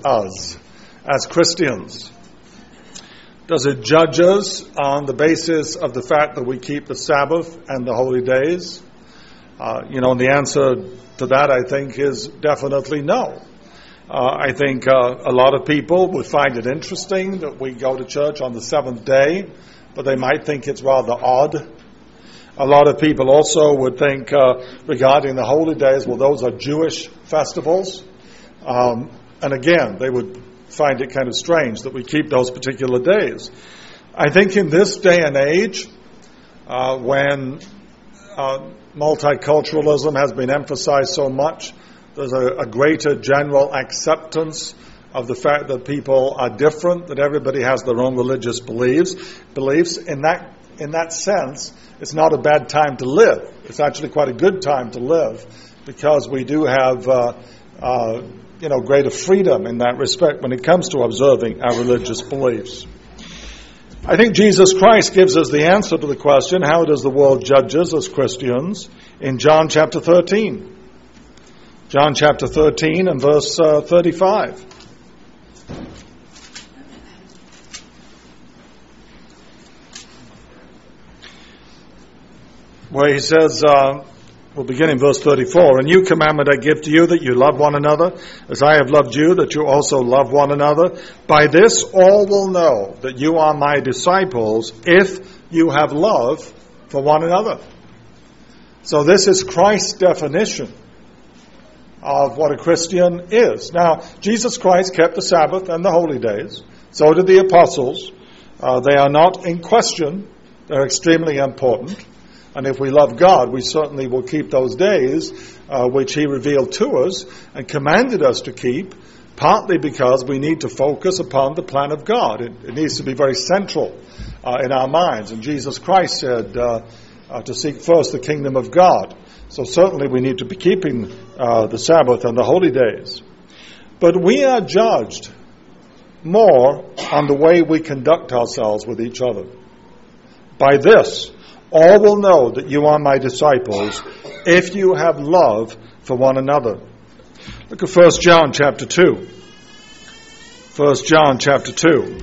us as Christians? Does it judge us on the basis of the fact that we keep the Sabbath and the holy days? And the answer to that, I think, is definitely no. I think a lot of people would find it interesting that we go to church on the seventh day, but they might think it's rather odd. A lot of people also would think regarding the holy days, well, those are Jewish festivals. And again, they would find it kind of strange that we keep those particular days. I think in this day and age, when multiculturalism has been emphasized so much, there's a greater general acceptance of the fact that people are different, that everybody has their own religious beliefs. In that sense, it's not a bad time to live. It's actually quite a good time to live, because we do have greater freedom in that respect when it comes to observing our religious beliefs. I think Jesus Christ gives us the answer to the question, how does the world judge us as Christians, in John chapter 13. John chapter 13 and verse 35. Where he says, we'll begin in verse 34, "A new commandment I give to you, that you love one another, as I have loved you, that you also love one another. By this all will know that you are my disciples, if you have love for one another." So this is Christ's definition of what a Christian is. Now, Jesus Christ kept the Sabbath and the holy days. So did the apostles. They are not in question. They're extremely important. And if we love God, we certainly will keep those days which He revealed to us and commanded us to keep, partly because we need to focus upon the plan of God. It needs to be very central in our minds. And Jesus Christ said to seek first the kingdom of God. So certainly we need to be keeping the Sabbath and the holy days. But we are judged more on the way we conduct ourselves with each other. By this, all will know that you are my disciples, if you have love for one another. Look at 1 John chapter 2. 1 John chapter 2.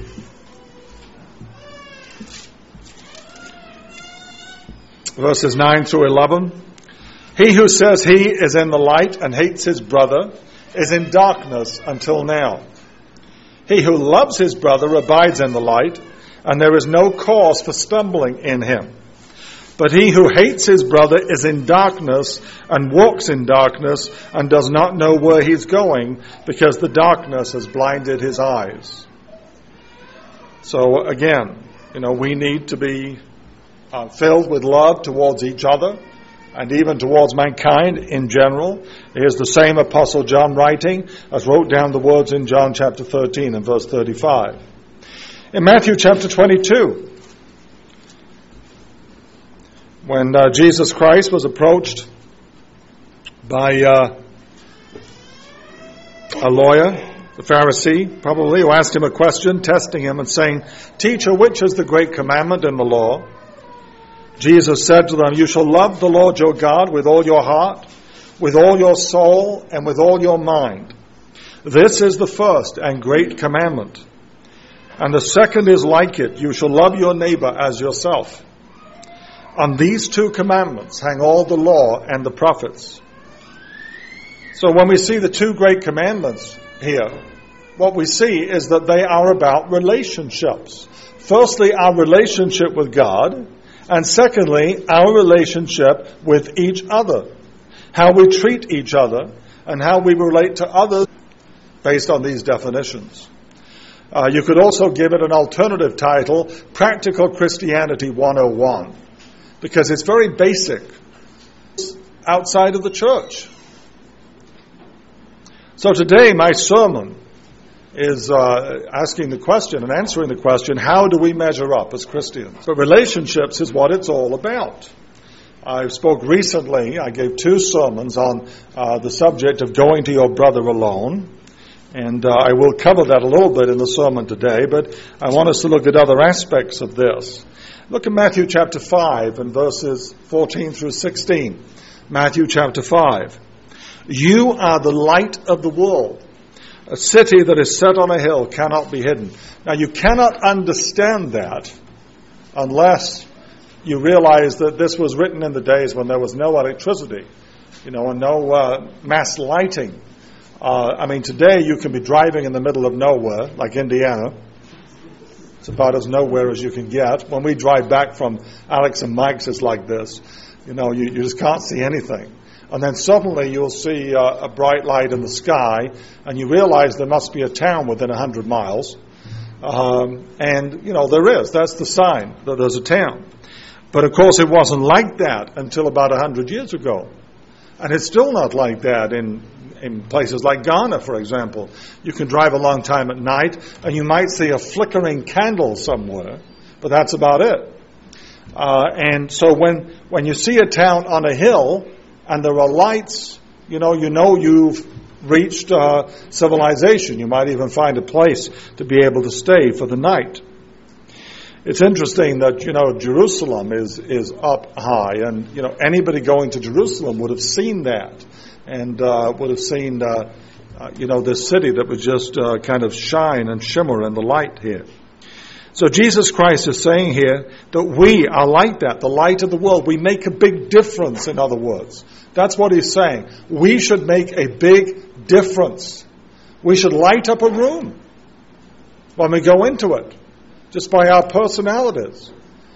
Verses 9 through 11. "He who says he is in the light and hates his brother is in darkness until now. He who loves his brother abides in the light, and there is no cause for stumbling in him. But he who hates his brother is in darkness and walks in darkness and does not know where he's going, because the darkness has blinded his eyes." So again, we need to be filled with love towards each other and even towards mankind in general. Here's the same Apostle John writing as wrote down the words in John chapter 13 and verse 35. In Matthew chapter 22, when Jesus Christ was approached by a lawyer, the Pharisee, probably, who asked him a question, testing him and saying, "Teacher, which is the great commandment in the law?" Jesus said to them, "You shall love the Lord your God with all your heart, with all your soul, and with all your mind. This is the first and great commandment. And the second is like it. You shall love your neighbor as yourself. On these two commandments hang all the law and the prophets." So when we see the two great commandments here, what we see is that they are about relationships. Firstly, our relationship with God, and secondly, our relationship with each other. How we treat each other and how we relate to others based on these definitions. You could also give it an alternative title, Practical Christianity 101. Because it's very basic outside of the church. So today my sermon is asking the question and answering the question, how do we measure up as Christians? But relationships is what it's all about. I spoke recently, I gave 2 sermons on the subject of going to your brother alone. And I will cover that a little bit in the sermon today, but I want us to look at other aspects of this. Look at Matthew chapter 5 and verses 14 through 16. Matthew chapter 5. "You are the light of the world. A city that is set on a hill cannot be hidden. Now, you cannot understand that unless you realize that this was written in the days when there was no electricity, and no mass lighting. Today you can be driving in the middle of nowhere, like Indiana. It's about as nowhere as you can get. When we drive back from Alex and Mike's, it's like this. You just can't see anything. And then suddenly you'll see a bright light in the sky, and you realize there must be a town within 100 miles. There is. That's the sign that there's a town. But of course it wasn't like that until about 100 years ago. And it's still not like that in places like Ghana, for example. You can drive a long time at night, and you might see a flickering candle somewhere, but that's about it. And so when you see a town on a hill, and there are lights, you've reached civilization. You might even find a place to be able to stay for the night. It's interesting that, Jerusalem is up high, and, anybody going to Jerusalem would have seen that, and would have seen, this city that would just kind of shine and shimmer in the light here. So Jesus Christ is saying here that we are like that, the light of the world. We make a big difference, in other words. That's what he's saying. We should make a big difference. We should light up a room when we go into it, just by our personalities.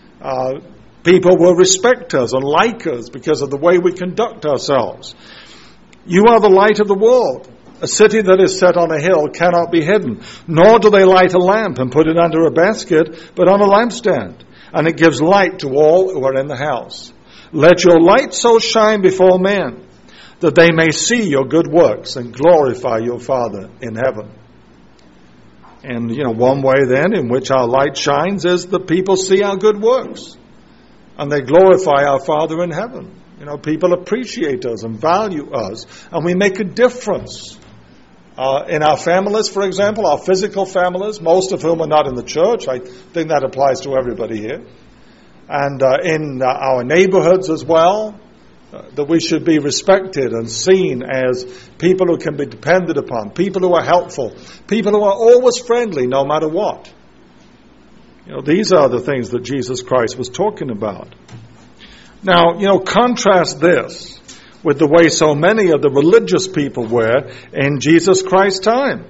People will respect us and like us because of the way we conduct ourselves. You are the light of the world. A city that is set on a hill cannot be hidden, nor do they light a lamp and put it under a basket, but on a lampstand, and it gives light to all who are in the house. Let your light so shine before men, that they may see your good works and glorify your Father in heaven. And, one way then in which our light shines is that people see our good works, and they glorify our Father in heaven. People appreciate us and value us, and we make a difference. In our families, for example, our physical families, most of whom are not in the church. I think that applies to everybody here. And in our neighborhoods as well, that we should be respected and seen as people who can be depended upon, people who are helpful, people who are always friendly no matter what. These are the things that Jesus Christ was talking about. Now, contrast this with the way so many of the religious people were in Jesus Christ's time.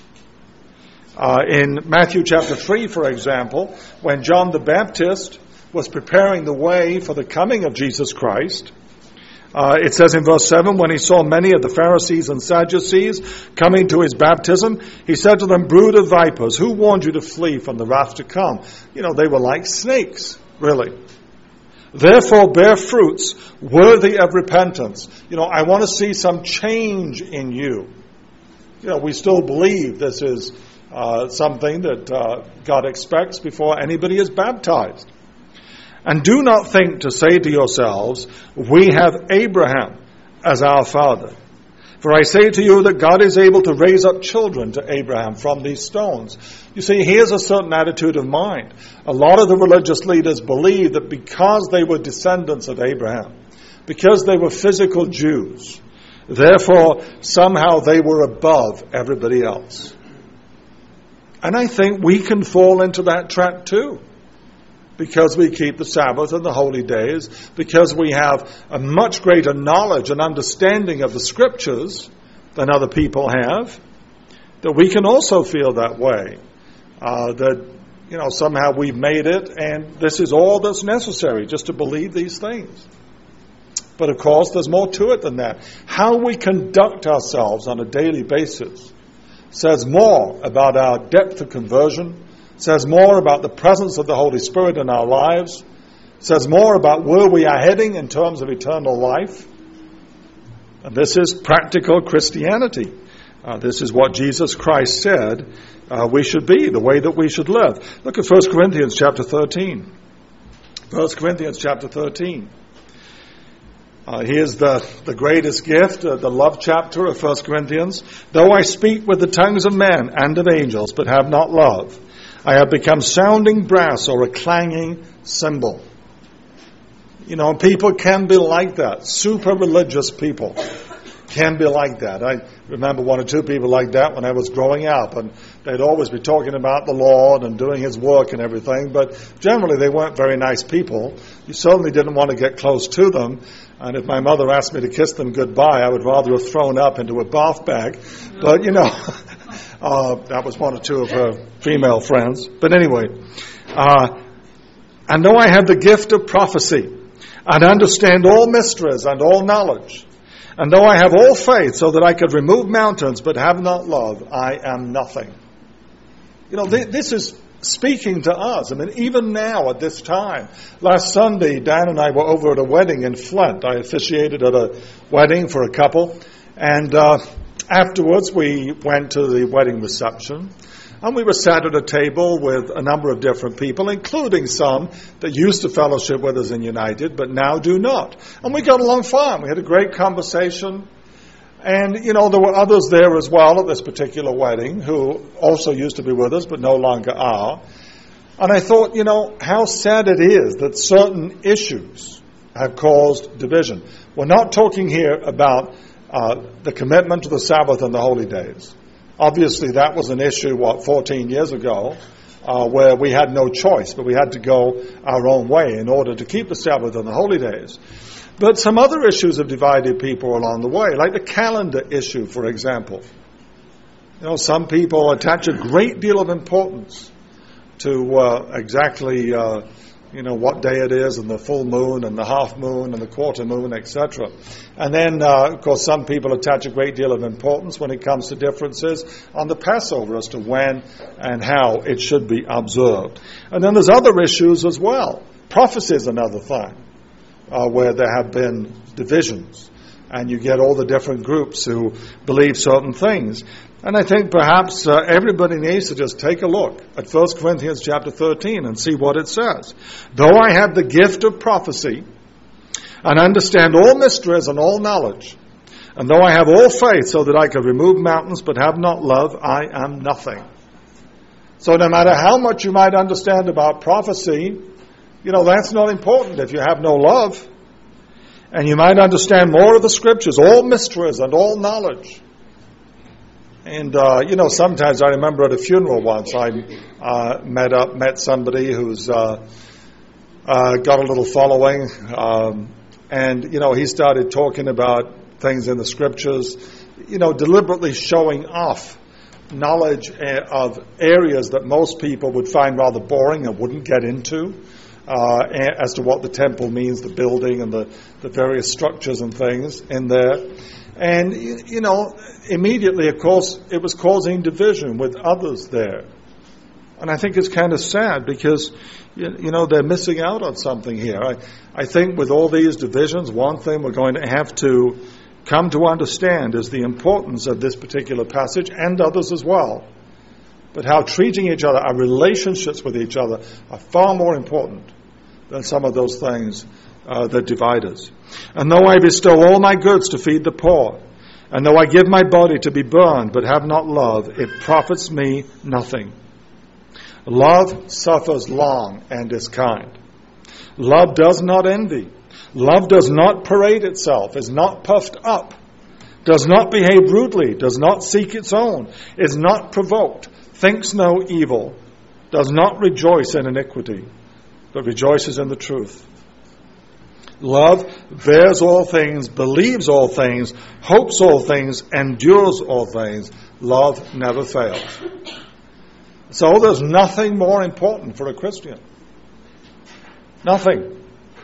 In Matthew chapter 3, for example, when John the Baptist was preparing the way for the coming of Jesus Christ, it says in verse 7, when he saw many of the Pharisees and Sadducees coming to his baptism, he said to them, "Brood of vipers, who warned you to flee from the wrath to come?" They were like snakes, really. Therefore bear fruits worthy of repentance. I want to see some change in you. We still believe this is something that God expects before anybody is baptized. And do not think to say to yourselves, "We have Abraham as our father." For I say to you that God is able to raise up children to Abraham from these stones. You see, here's a certain attitude of mind. A lot of the religious leaders believed that because they were descendants of Abraham, because they were physical Jews, therefore somehow they were above everybody else. And I think we can fall into that trap too, because we keep the Sabbath and the holy days, because we have a much greater knowledge and understanding of the Scriptures than other people have, that we can also feel that way. That, somehow we've made it, and this is all that's necessary, just to believe these things. But of course, there's more to it than that. How we conduct ourselves on a daily basis says more about our depth of conversion, says more about the presence of the Holy Spirit in our lives, says more about where we are heading in terms of eternal life. And this is practical Christianity. This is what Jesus Christ said we should be, the way that we should live. Look at 1 Corinthians chapter 13. 1 Corinthians chapter 13. Here's the greatest gift, the love chapter of 1 Corinthians. Though I speak with the tongues of men and of angels, but have not love, I have become sounding brass or a clanging cymbal. People can be like that, super religious people. can be like that. I remember one or two people like that when I was growing up, and they'd always be talking about the Lord and doing His work and everything, but generally they weren't very nice people. You certainly didn't want to get close to them, and if my mother asked me to kiss them goodbye, I would rather have thrown up into a bath bag, but that was one or two of her female friends. But anyway, and though I have the gift of prophecy, and understand all mysteries and all knowledge, and though I have all faith so that I could remove mountains but have not love, I am nothing. This is speaking to us. I mean, even now at this time. Last Sunday, Dan and I were over at a wedding in Flint. I officiated at a wedding for a couple. And afterwards, we went to the wedding reception. And we were sat at a table with a number of different people, including some that used to fellowship with us in United, but now do not. And we got along fine. We had a great conversation. And, there were others there as well at this particular wedding who also used to be with us, but no longer are. And I thought, how sad it is that certain issues have caused division. We're not talking here about the commitment to the Sabbath and the holy days. Obviously, that was an issue, 14 years ago, where we had no choice, but we had to go our own way in order to keep the Sabbath and the holy days. But some other issues have divided people along the way, like the calendar issue, for example. Some people attach a great deal of importance to exactly what day it is, and the full moon, and the half moon, and the quarter moon, etc. And then, of course, some people attach a great deal of importance when it comes to differences on the Passover as to when and how it should be observed. And then there's other issues as well. Prophecy is another thing, where there have been divisions, and you get all the different groups who believe certain things. And I think perhaps everybody needs to just take a look at 1 Corinthians chapter 13 and see what it says. Though I have the gift of prophecy and understand all mysteries and all knowledge, and though I have all faith so that I can remove mountains but have not love, I am nothing. So no matter how much you might understand about prophecy, that's not important if you have no love. And you might understand more of the scriptures, all mysteries and all knowledge. And, sometimes I remember at a funeral once, I met somebody who's got a little following, and he started talking about things in the scriptures, deliberately showing off knowledge of areas that most people would find rather boring and wouldn't get into, as to what the temple means, the building and the various structures and things in there. And, immediately, of course, it was causing division with others there. And I think it's kind of sad because, they're missing out on something here. I think with all these divisions, one thing we're going to have to come to understand is the importance of this particular passage and others as well. But how treating each other, our relationships with each other, are far more important than some of those things that divide us. And though I bestow all my goods to feed the poor, and though I give my body to be burned but have not love, it profits me nothing. Love suffers long and is kind. Love does not envy. Love does not parade itself, is not puffed up, does not behave rudely, does not seek its own, is not provoked, thinks no evil, does not rejoice in iniquity, but rejoices in the truth. Love bears all things, believes all things, hopes all things, endures all things. Love never fails. So there's nothing more important for a Christian. Nothing.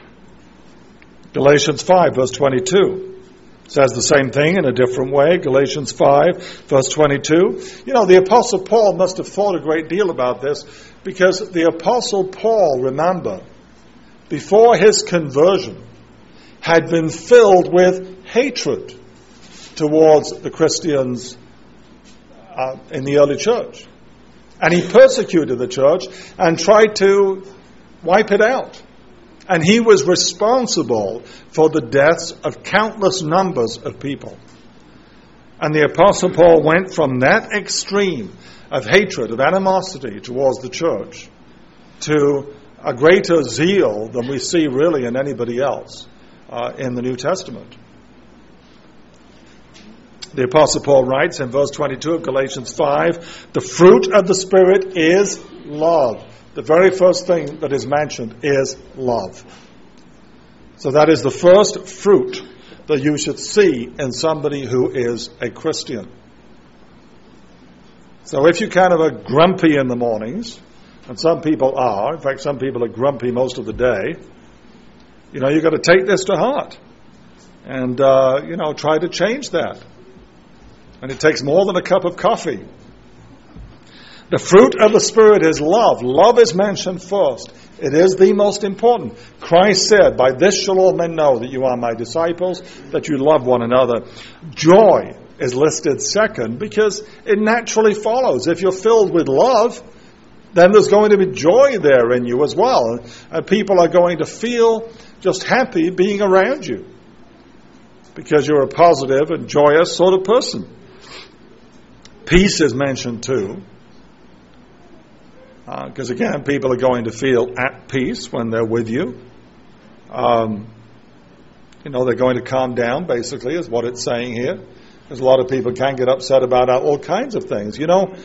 Galatians 5 verse 22 says the same thing in a different way. Galatians 5 verse 22. The Apostle Paul must have thought a great deal about this, because the Apostle Paul, remember, before his conversion, had been filled with hatred towards the Christians in the early church. And he persecuted the church and tried to wipe it out. And he was responsible for the deaths of countless numbers of people. And the Apostle Paul went from that extreme of hatred, of animosity towards the church, to a greater zeal than we see really in anybody else in the New Testament. The Apostle Paul writes in verse 22 of Galatians 5, the fruit of the Spirit is love. The very first thing that is mentioned is love. So that is the first fruit that you should see in somebody who is a Christian. So if you kind of are grumpy in the mornings, and some people are, in fact some people are grumpy most of the day, you've got to take this to heart. And, try to change that. And it takes more than a cup of coffee. The fruit of the Spirit is love. Love is mentioned first. It is the most important. Christ said, by this shall all men know that you are my disciples, that you love one another. Joy is listed second because it naturally follows. If you're filled with love, then there's going to be joy there in you as well. And people are going to feel just happy being around you because you're a positive and joyous sort of person. Peace is mentioned too. Because again, people are going to feel at peace when they're with you. They're going to calm down, basically, is what it's saying here. Because a lot of people can get upset about all kinds of things.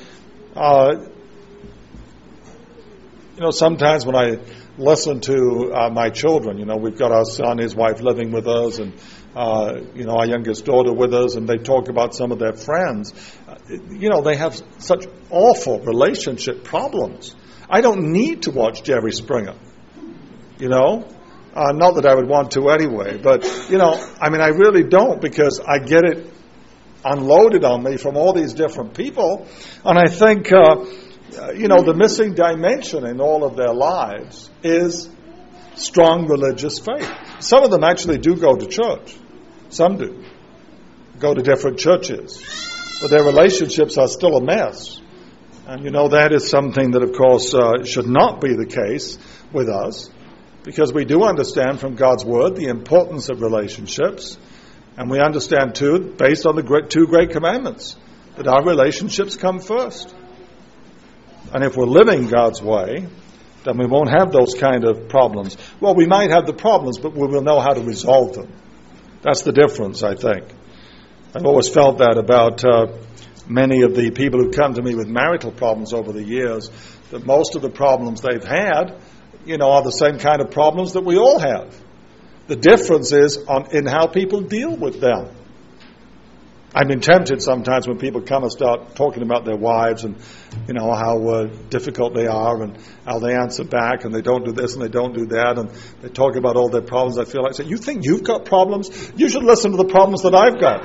Sometimes when I listen to my children, we've got our son, his wife living with us, and our youngest daughter with us, and they talk about some of their friends. They have such awful relationship problems. I don't need to watch Jerry Springer. Not that I would want to anyway, but, I really don't, because I get it unloaded on me from all these different people, and I think, the missing dimension in all of their lives is strong religious faith. Some of them actually do go to church. Some do. Go to different churches. But their relationships are still a mess. And that is something that, of course, should not be the case with us. Because we do understand from God's Word the importance of relationships. And we understand, too, based on the two great commandments, that our relationships come first. And if we're living God's way, then we won't have those kind of problems. Well, we might have the problems, but we will know how to resolve them. That's the difference, I think. I've always felt that about many of the people who come to me with marital problems over the years, that most of the problems they've had, are the same kind of problems that we all have. The difference is in how people deal with them. I've been tempted sometimes when people come and start talking about their wives and, how difficult they are and how they answer back and they don't do this and they don't do that and they talk about all their problems. I feel like, you think you've got problems? You should listen to the problems that I've got,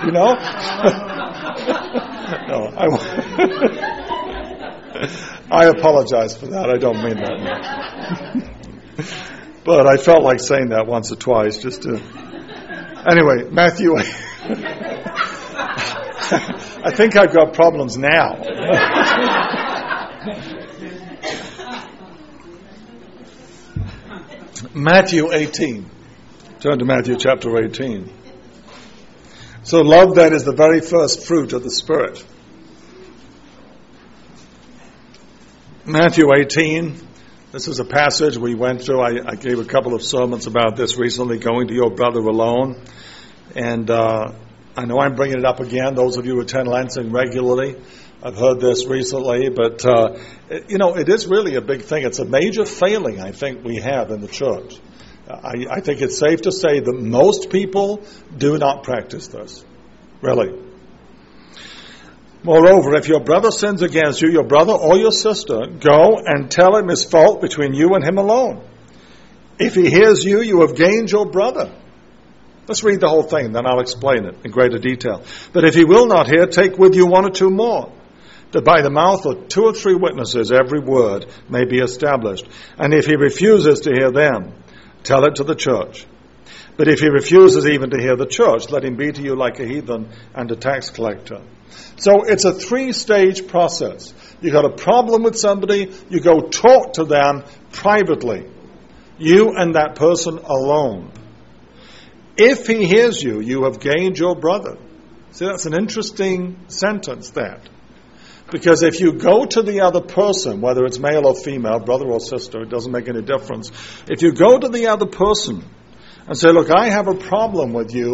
No, I apologize for that. I don't mean that. But I felt like saying that once or twice just to... Anyway, Matthew... I think I've got problems now. Matthew 18. Turn to Matthew chapter 18. So love then is the very first fruit of the Spirit. Matthew 18. This is a passage we went through. I gave a couple of sermons about this recently, going to your brother alone. And I know I'm bringing it up again. Those of you who attend Lansing regularly, I've heard this recently, but, it is really a big thing. It's a major failing, I think, we have in the church. I think it's safe to say that most people do not practice this. Really. Moreover, if your brother sins against you, your brother or your sister, go and tell him his fault between you and him alone. If he hears you, you have gained your brother. Let's read the whole thing, then I'll explain it in greater detail. But if he will not hear, take with you one or two more, that by the mouth of 2 or 3 witnesses every word may be established. And if he refuses to hear them, tell it to the church. But if he refuses even to hear the church, let him be to you like a heathen and a tax collector. So it's a 3-stage process. You got a problem with somebody, you go talk to them privately. You and that person alone. If he hears you, you have gained your brother. See, that's an interesting sentence, that. Because if you go to the other person, whether it's male or female, brother or sister, it doesn't make any difference. If you go to the other person and say, look, I have a problem with you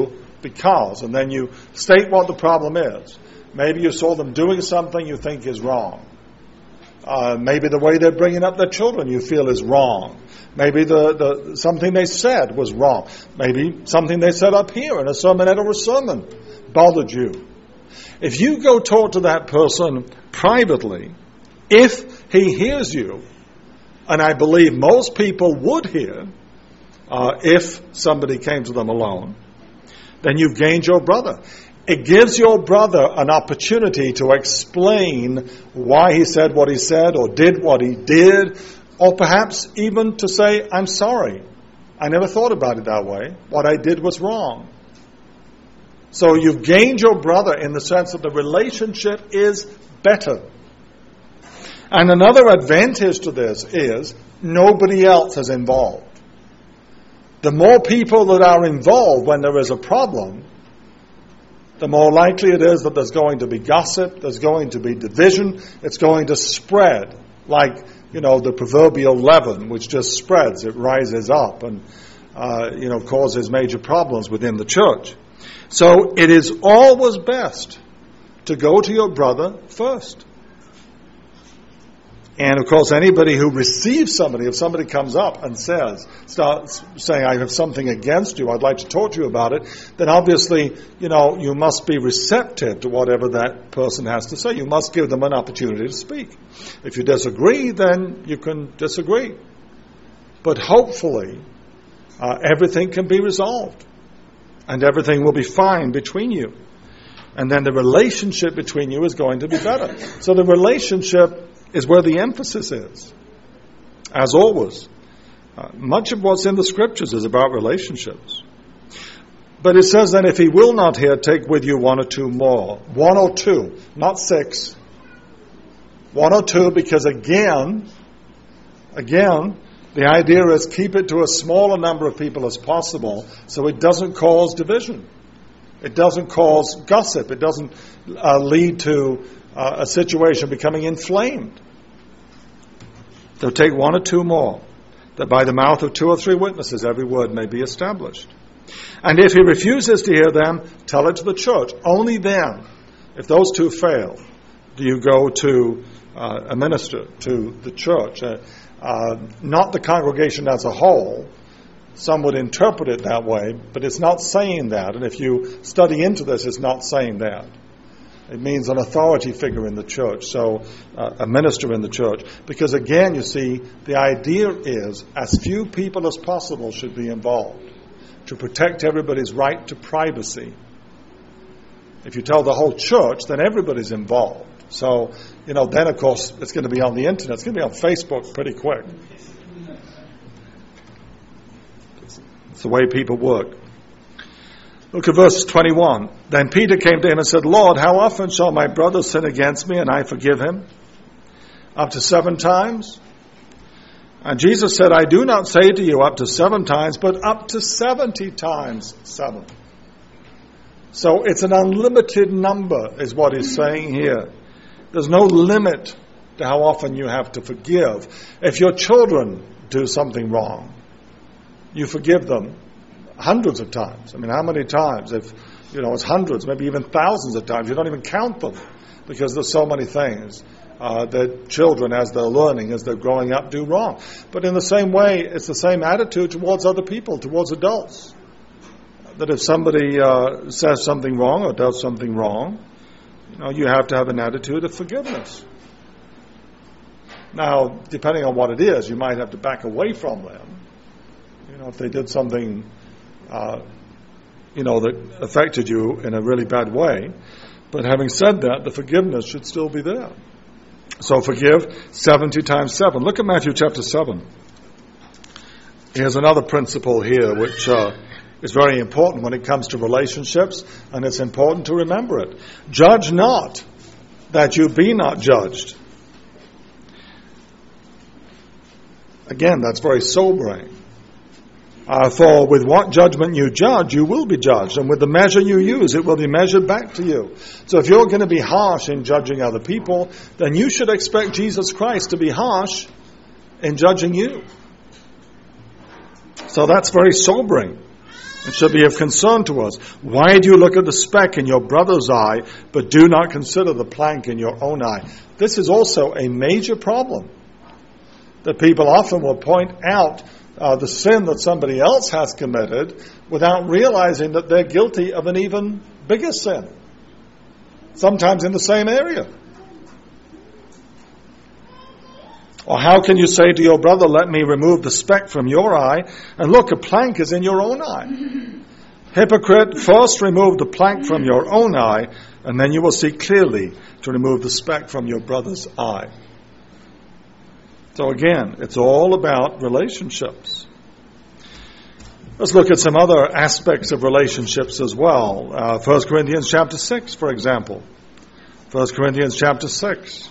because, and then you state what the problem is. Maybe you saw them doing something you think is wrong. Maybe the way they're bringing up their children you feel is wrong. Maybe something they said was wrong. Maybe something they said up here in a sermonette or a sermon bothered you. If you go talk to that person privately, if he hears you, and I believe most people would hear if somebody came to them alone, then you've gained your brother. It gives your brother an opportunity to explain why he said what he said or did what he did, or perhaps even to say, I'm sorry. I never thought about it that way. What I did was wrong. So you've gained your brother in the sense that the relationship is better. And another advantage to this is nobody else is involved. The more people that are involved when there is a problem, the more likely it is that there's going to be gossip, there's going to be division, it's going to spread like, the proverbial leaven, which just spreads, it rises up and, causes major problems within the church. So it is always best to go to your brother first. And of course, anybody who receives somebody, if somebody comes up and starts saying, I have something against you, I'd like to talk to you about it, then obviously, you must be receptive to whatever that person has to say. You must give them an opportunity to speak. If you disagree, then you can disagree. But hopefully, everything can be resolved. And everything will be fine between you. And then the relationship between you is going to be better. So the relationship is where the emphasis is. As always, much of what's in the Scriptures is about relationships. But it says then, if he will not hear, take with you one or two more. One or two, not 6. One or two, because again, the idea is keep it to a smaller number of people as possible so it doesn't cause division. It doesn't cause gossip. It doesn't lead to a situation becoming inflamed. So take one or two more, that by the mouth of 2 or 3 witnesses every word may be established. And if he refuses to hear them, tell it to the church. Only then, if those 2 fail, do you go to a minister, to the church, not the congregation as a whole. Some would interpret it that way, but it's not saying that. And if you study into this, it's not saying that. It means an authority figure in the church, so a minister in the church. Because again, you see, the idea is as few people as possible should be involved to protect everybody's right to privacy. If you tell the whole church, then everybody's involved. So, then of course it's going to be on the internet. It's going to be on Facebook pretty quick. It's the way people work. Look at verse 21. Then Peter came to him and said, Lord, how often shall my brother sin against me and I forgive him? Up to 7 times? And Jesus said, I do not say to you up to 7 times, but up to 70 times 7. So it's an unlimited number is what he's saying here. There's no limit to how often you have to forgive. If your children do something wrong, you forgive them hundreds of times. I mean, how many times? If, it's hundreds, maybe even thousands of times. You don't even count them because there's so many things that children, as they're learning, as they're growing up, do wrong. But in the same way, it's the same attitude towards other people, towards adults. That if somebody says something wrong or does something wrong, you have to have an attitude of forgiveness. Now, depending on what it is, you might have to back away from them. If they did something, that affected you in a really bad way. But having said that, the forgiveness should still be there. So forgive 70 times 7. Look at Matthew chapter 7. Here's another principle here which is very important when it comes to relationships, and it's important to remember it. Judge not, that you be not judged. Again, that's very sobering. For with what judgment you judge, you will be judged. And with the measure you use, it will be measured back to you. So if you're going to be harsh in judging other people, then you should expect Jesus Christ to be harsh in judging you. So that's very sobering. It should be of concern to us. Why do you look at the speck in your brother's eye, but do not consider the plank in your own eye? This is also a major problem. That people often will point out the sin that somebody else has committed without realizing that they're guilty of an even bigger sin. Sometimes in the same area. Or how can you say to your brother, let me remove the speck from your eye, and look, a plank is in your own eye? Hypocrite, first remove the plank from your own eye, and then you will see clearly to remove the speck from your brother's eye. So again, it's all about relationships. Let's look at some other aspects of relationships as well. 1 Corinthians chapter 6, for example. 1 Corinthians chapter 6.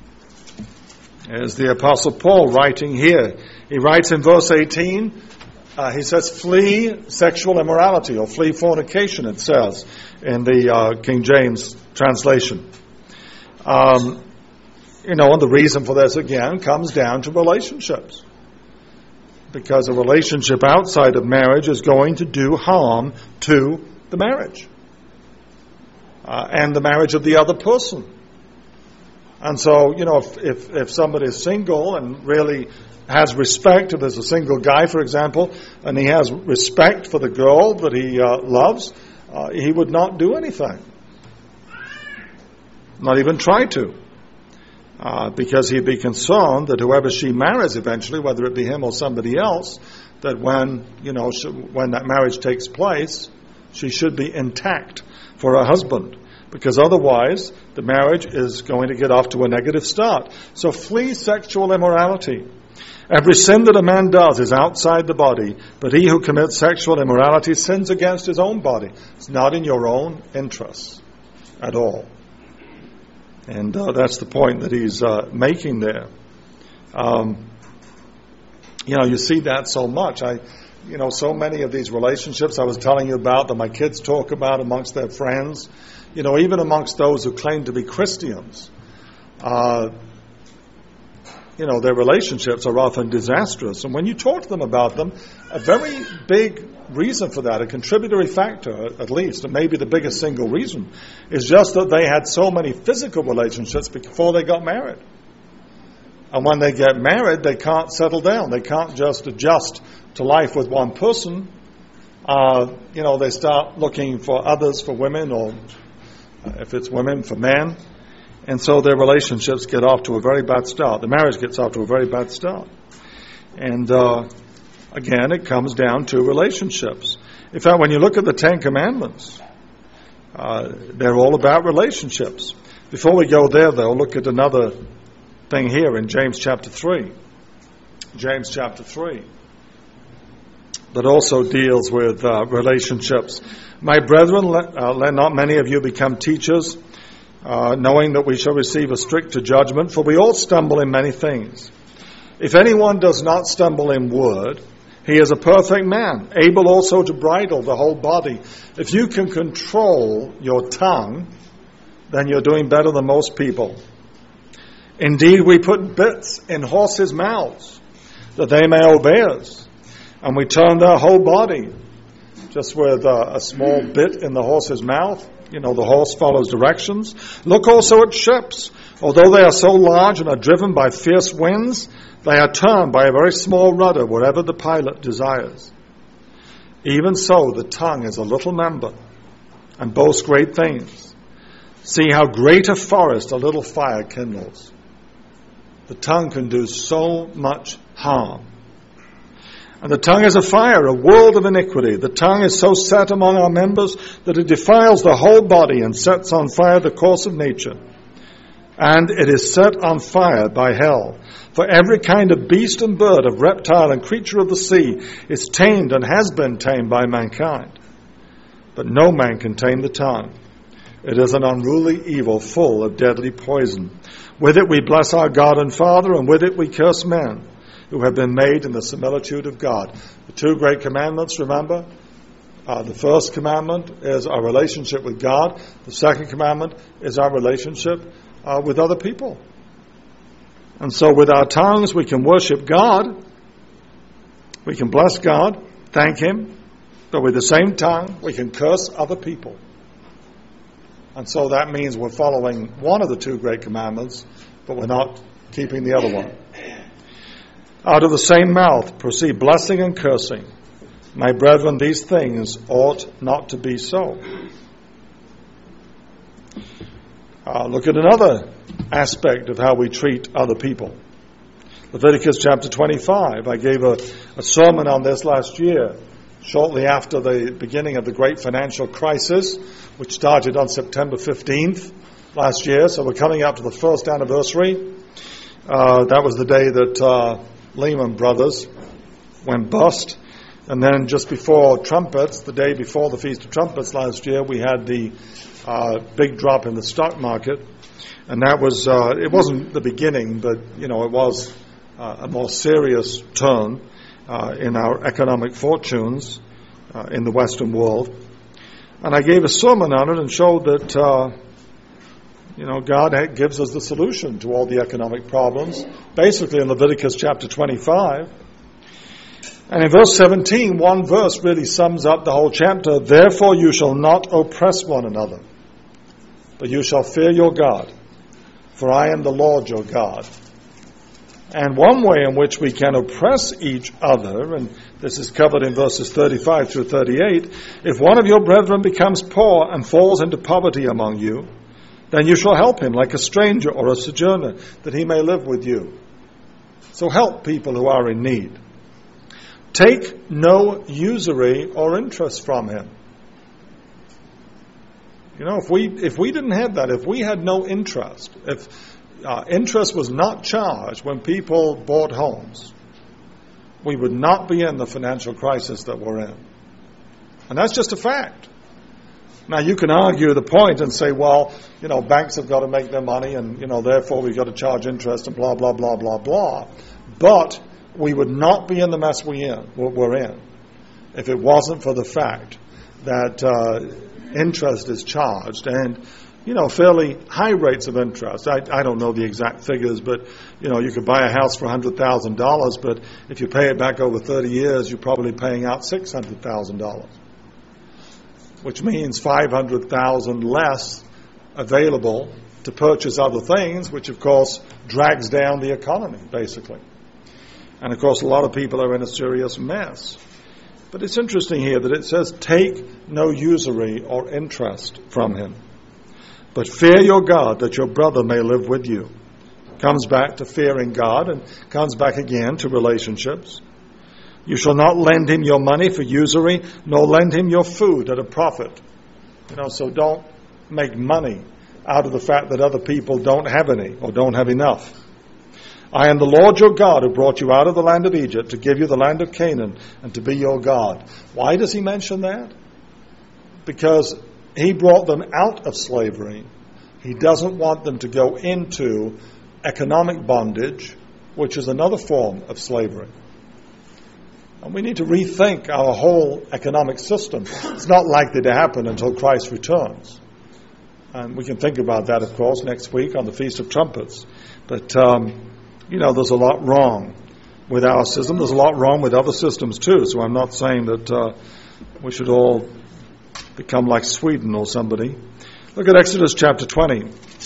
Is the Apostle Paul writing here. He writes in verse 18, he says, flee sexual immorality, or flee fornication, it says in the King James translation. And the reason for this, again, comes down to relationships. Because a relationship outside of marriage is going to do harm to the marriage. And the marriage of the other person. And so, if somebody is single and really has respect, if there's a single guy, for example, and he has respect for the girl that he loves, he would not do anything. Not even try to. Because he'd be concerned that whoever she marries eventually, whether it be him or somebody else, that when that marriage takes place, she should be intact for her husband. Because otherwise, the marriage is going to get off to a negative start. So flee sexual immorality. Every sin that a man does is outside the body, but he who commits sexual immorality sins against his own body. It's not in your own interests at all. And that's the point that he's making there. You see that so much. So many of these relationships I was telling you about that my kids talk about amongst their friends, even amongst those who claim to be Christians, their relationships are often disastrous. And when you talk to them about them, a very big reason for that, a contributory factor at least, and maybe the biggest single reason, is just that they had so many physical relationships before they got married. And when they get married, they can't settle down. They can't just adjust to life with one person. They start looking for others, for women, or if it's women, for men. And so their relationships get off to a very bad start. The marriage gets off to a very bad start. And again, it comes down to relationships. In fact, when you look at the Ten Commandments, they're all about relationships. Before we go there, though, look at another thing here in James chapter 3. James chapter 3. That also deals with relationships. My brethren, let not many of you become teachers, knowing that we shall receive a stricter judgment, for we all stumble in many things. If anyone does not stumble in word, he is a perfect man, able also to bridle the whole body. If you can control your tongue, then you're doing better than most people. Indeed, we put bits in horses' mouths, that they may obey us, and we turn their whole body, just with a small bit in the horse's mouth. The horse follows directions. Look also at ships. Although they are so large and are driven by fierce winds, they are turned by a very small rudder wherever the pilot desires. Even so, the tongue is a little member and boasts great things. See how great a forest a little fire kindles. The tongue can do so much harm. And the tongue is a fire, a world of iniquity. The tongue is so set among our members that it defiles the whole body and sets on fire the course of nature. And it is set on fire by hell. For every kind of beast and bird, of reptile and creature of the sea is tamed and has been tamed by mankind. But no man can tame the tongue. It is an unruly evil full of deadly poison. With it we bless our God and Father, and with it we curse men, who have been made in the similitude of God. The two great commandments, remember? The first commandment is our relationship with God. The second commandment is our relationship with other people. And so with our tongues we can worship God. We can bless God, thank Him. But with the same tongue, we can curse other people. And so that means we're following one of the two great commandments, but we're not keeping the other one. Out of the same mouth proceed blessing and cursing. My brethren, these things ought not to be so. Look at another aspect of how we treat other people. Leviticus chapter 25. I gave a sermon on this last year, shortly after the beginning of the great financial crisis, which started on September 15th last year. So we're coming up to the first anniversary. That was the day that Lehman Brothers went bust. And then just before trumpets, the day before the Feast of Trumpets last year, we had the big drop in the stock market. And that was, it wasn't the beginning, but, it was a more serious turn in our economic fortunes in the Western world. And I gave a sermon on it and showed that, God gives us the solution to all the economic problems, basically in Leviticus chapter 25. And in verse 17, one verse really sums up the whole chapter. Therefore you shall not oppress one another, but you shall fear your God, for I am the Lord your God. And one way in which we can oppress each other, and this is covered in verses 35 through 38, if one of your brethren becomes poor and falls into poverty among you, then you shall help him like a stranger or a sojourner, that he may live with you. So help people who are in need. Take no usury or interest from him. If we didn't have that, if we had no interest, if interest was not charged when people bought homes, we would not be in the financial crisis that we're in. And that's just a fact. Now, you can argue the point and say, well, banks have got to make their money and, therefore we've got to charge interest and blah, blah, blah, blah, blah. But we would not be in the mess we're in if it wasn't for the fact that interest is charged and, fairly high rates of interest. I don't know the exact figures, but, you could buy a house for $100,000, but if you pay it back over 30 years, you're probably paying out $600,000, which means $500,000 less available to purchase other things, which, of course, drags down the economy, basically. And, of course, a lot of people are in a serious mess. But it's interesting here that it says, take no usury or interest from him, but fear your God, that your brother may live with you. Comes back to fearing God and comes back again to relationships. You shall not lend him your money for usury, nor lend him your food at a profit. So don't make money out of the fact that other people don't have any or don't have enough. I am the Lord your God who brought you out of the land of Egypt to give you the land of Canaan and to be your God. Why does he mention that? Because he brought them out of slavery. He doesn't want them to go into economic bondage, which is another form of slavery. And we need to rethink our whole economic system. It's not likely to happen until Christ returns. And we can think about that, of course, next week on the Feast of Trumpets. But, there's a lot wrong with our system. There's a lot wrong with other systems too. So I'm not saying that we should all become like Sweden or somebody. Look at Exodus chapter 20.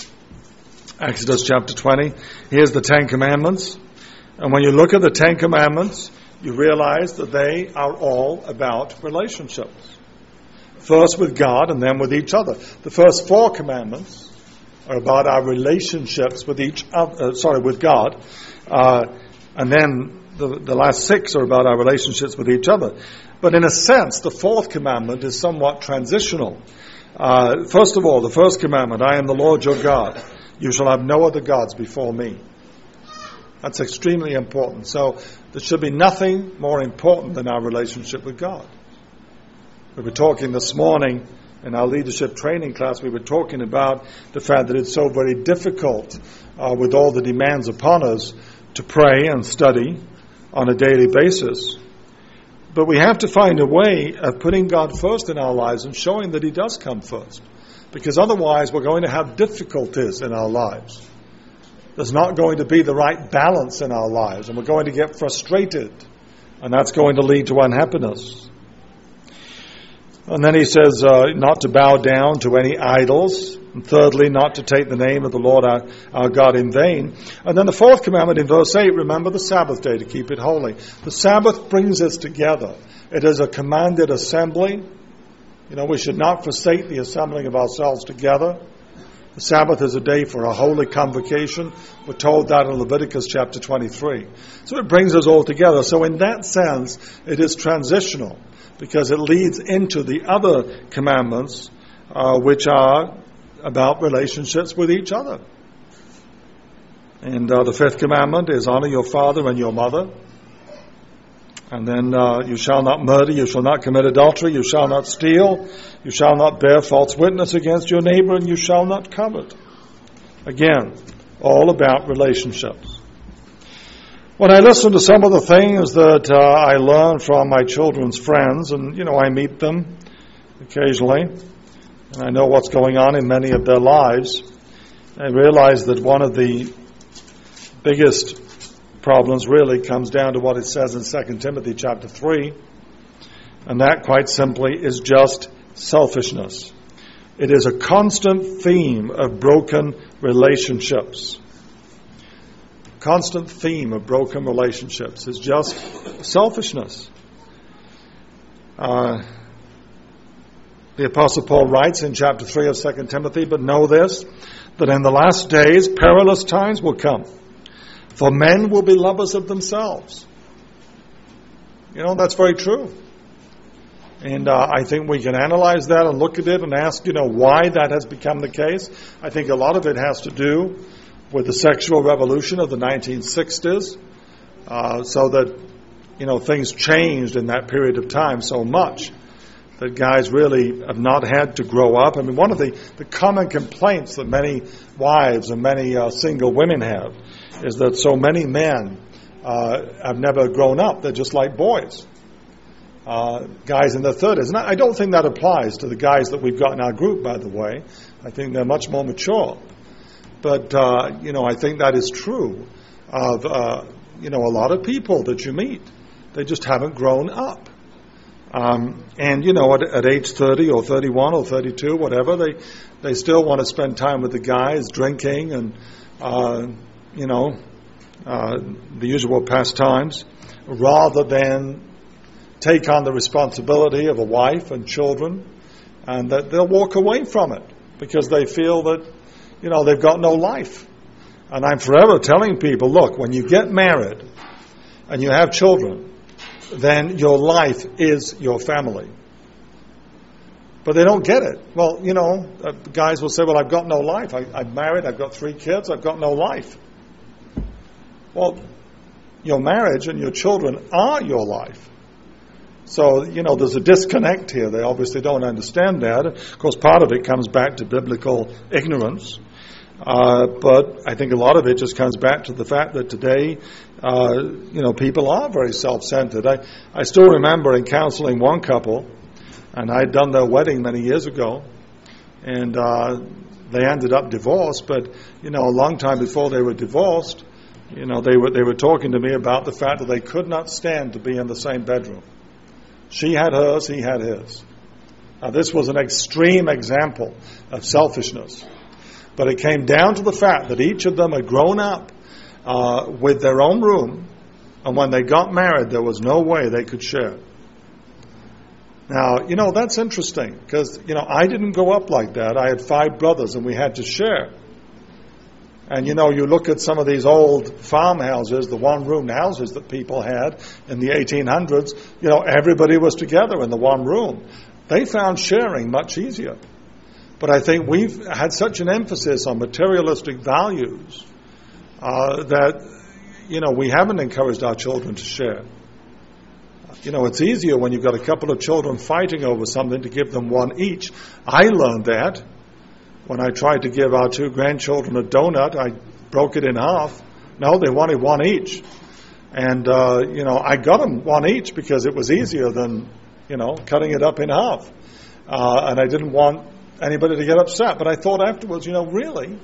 Exodus chapter 20. Here's the Ten Commandments. And when you look at the Ten Commandments, you realize that they are all about relationships. First with God and then with each other. The first 4 commandments are about our relationships with with God. And then the last 6 are about our relationships with each other. But in a sense, the 4th commandment is somewhat transitional. First of all, the first commandment, I am the Lord your God. You shall have no other gods before me. That's extremely important. So there should be nothing more important than our relationship with God. We were talking this morning in our leadership training class, we were talking about the fact that it's so very difficult with all the demands upon us to pray and study on a daily basis. But we have to find a way of putting God first in our lives and showing that he does come first. Because otherwise we're going to have difficulties in our lives. There's not going to be the right balance in our lives, and we're going to get frustrated, and that's going to lead to unhappiness. And then he says not to bow down to any idols. And thirdly, not to take the name of the Lord our God in vain. And then the fourth commandment in verse 8, remember the Sabbath day to keep it holy. The Sabbath brings us together. It is a commanded assembly. We should not forsake the assembling of ourselves together. The Sabbath is a day for a holy convocation. We're told that in Leviticus chapter 23. So it brings us all together. So in that sense, it is transitional, because it leads into the other commandments, which are about relationships with each other. And the fifth commandment is honor your father and your mother. And then you shall not murder, you shall not commit adultery, you shall not steal, you shall not bear false witness against your neighbor, and you shall not covet. Again, all about relationships. When I listen to some of the things that I learn from my children's friends, and, I meet them occasionally, and I know what's going on in many of their lives, I realize that one of the biggest problems really comes down to what it says in 2 Timothy chapter 3, and that quite simply is just selfishness. It is a constant theme of broken relationships. Constant theme of broken relationships is just selfishness. The Apostle Paul writes in chapter 3 of 2 Timothy, but know this, that in the last days perilous times will come. For men will be lovers of themselves. That's very true. And I think we can analyze that and look at it and ask, why that has become the case. I think a lot of it has to do with the sexual revolution of the 1960s, so that, things changed in that period of time so much that guys really have not had to grow up. I mean, one of the common complaints that many wives and many single women have is that so many men have never grown up. They're just like boys. Guys in their 30s. And I don't think that applies to the guys that we've got in our group, by the way. I think they're much more mature. But, I think that is true of, a lot of people that you meet. They just haven't grown up. At age 30 or 31 or 32, whatever, they still want to spend time with the guys, drinking and, the usual pastimes, rather than take on the responsibility of a wife and children, and that they'll walk away from it because they feel that, they've got no life. And I'm forever telling people, look, when you get married and you have children, then your life is your family. But they don't get it. Well, guys will say, well, I've got no life. I'm married, I've got 3 kids, I've got no life. Well, your marriage and your children are your life. So, there's a disconnect here. They obviously don't understand that. Of course, part of it comes back to biblical ignorance. But I think a lot of it just comes back to the fact that today, people are very self-centered. I still remember in counseling one couple, and I'd done their wedding many years ago, and they ended up divorced. But, a long time before they were divorced, they were talking to me about the fact that they could not stand to be in the same bedroom. She had hers, he had his. Now, this was an extreme example of selfishness. But it came down to the fact that each of them had grown up with their own room, and when they got married, there was no way they could share. Now, that's interesting, because, I didn't grow up like that. I had 5 brothers, and we had to share. And, you look at some of these old farmhouses, the one-room houses that people had in the 1800s, everybody was together in the one room. They found sharing much easier. But I think we've had such an emphasis on materialistic values that, we haven't encouraged our children to share. It's easier when you've got a couple of children fighting over something to give them one each. I learned that when I tried to give our 2 grandchildren a donut. I broke it in half. No, they wanted one each. And, I got them one each because it was easier than, cutting it up in half. And I didn't want anybody to get upset. But I thought afterwards, really,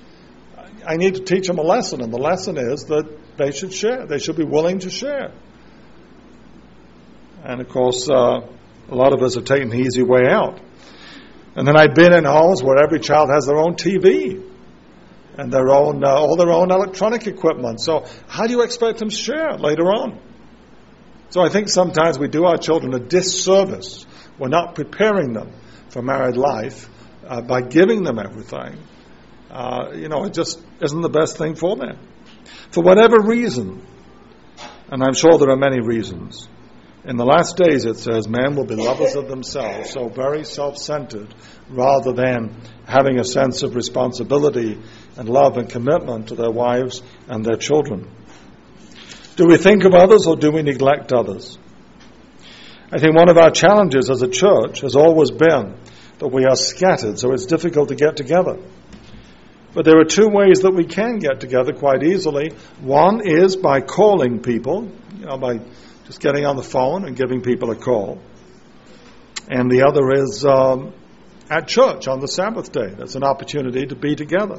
I need to teach them a lesson. And the lesson is that they should share. They should be willing to share. And of course, A lot of us have taken the easy way out. And then I've been in homes where every child has their own TV and their own all their own electronic equipment. So how do you expect them to share later on? So I think sometimes we do our children a disservice. We're not preparing them for married life by giving them everything. It just isn't the best thing for them. For whatever reason, and I'm sure there are many reasons, in the last days it says men will be lovers of themselves, so very self-centered, rather than having a sense of responsibility and love and commitment to their wives and their children. Do we think of others or do we neglect others? I think one of our challenges as a church has always been that we are scattered, so it's difficult to get together. But there are two ways that we can get together quite easily. One is by calling people, by just getting on the phone and giving people a call. And the other is at church on the Sabbath day. That's an opportunity to be together.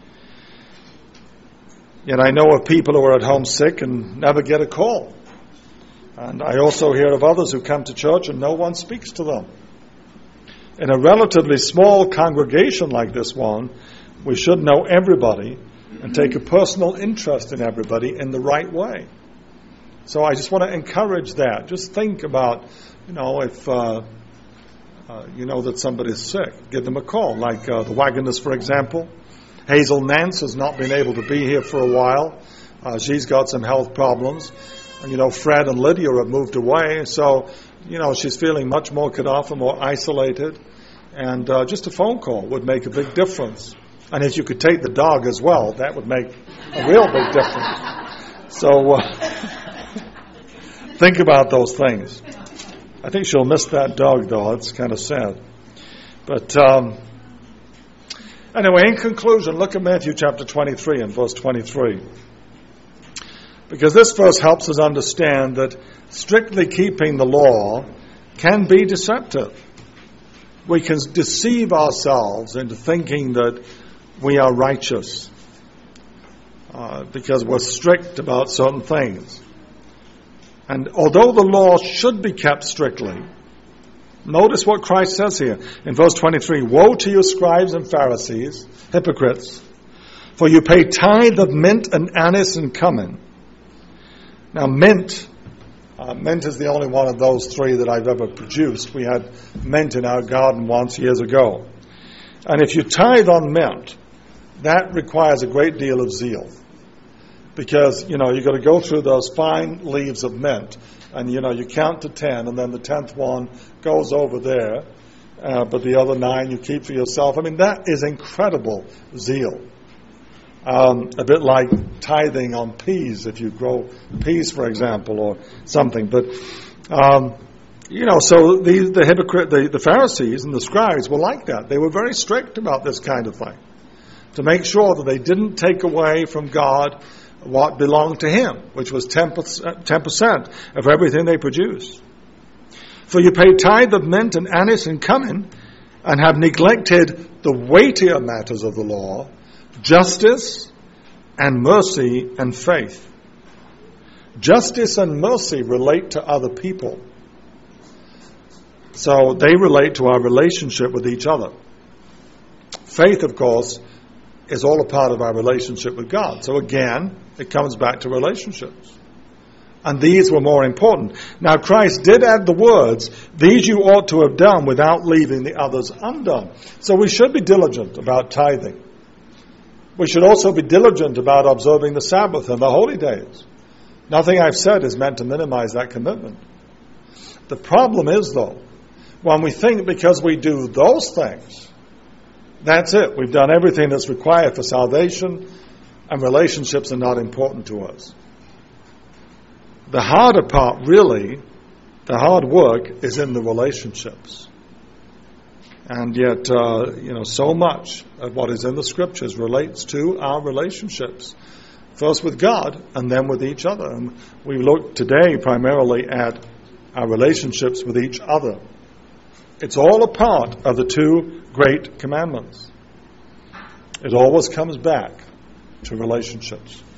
Yet I know of people who are at home sick and never get a call. And I also hear of others who come to church and no one speaks to them. In a relatively small congregation like this one, we should know everybody and take a personal interest in everybody in the right way. So I just want to encourage that. Just think about, if you know that somebody's sick, give them a call. Like the Wagoners, for example. Hazel Nance has not been able to be here for a while. She's got some health problems. And, Fred and Lydia have moved away. So, she's feeling much more cut off and more isolated. And just a phone call would make a big difference. And if you could take the dog as well, that would make a real big difference. So think about those things. I think she'll miss that dog, though. It's kind of sad. But anyway, in conclusion, look at Matthew chapter 23 and verse 23. Because this verse helps us understand that strictly keeping the law can be deceptive. We can deceive ourselves into thinking that we are righteous because we're strict about certain things. And although the law should be kept strictly, notice what Christ says here in verse 23. Woe to you, scribes and Pharisees, hypocrites, for you pay tithe of mint and anise and cumin. Now mint is the only one of those three that I've ever produced. We had mint in our garden once years ago. And if you tithe on mint, that requires a great deal of zeal. Because, you've got to go through those fine leaves of mint. And, you count to 10, and then the 10th one goes over there. But the other 9 you keep for yourself. I mean, that is incredible zeal. A bit like tithing on peas, if you grow peas, for example, or something. But, so the Pharisees and the scribes were like that. They were very strict about this kind of thing, to make sure that they didn't take away from God what belonged to Him, which was 10% of everything they produced. For you pay tithe of mint and anise and cumin, and have neglected the weightier matters of the law, justice and mercy and faith. Justice and mercy relate to other people. So they relate to our relationship with each other. Faith, of course, is all a part of our relationship with God. So again, it comes back to relationships. And these were more important. Now Christ did add the words, these you ought to have done without leaving the others undone. So we should be diligent about tithing. We should also be diligent about observing the Sabbath and the holy days. Nothing I've said is meant to minimize that commitment. The problem is, though, when we think because we do those things, that's it. We've done everything that's required for salvation, and relationships are not important to us. The harder part, really, the hard work is in the relationships. And yet, so much of what is in the Scriptures relates to our relationships. First with God, and then with each other. And we look today primarily at our relationships with each other. It's all a part of the 2 great commandments. It always comes back to relationships.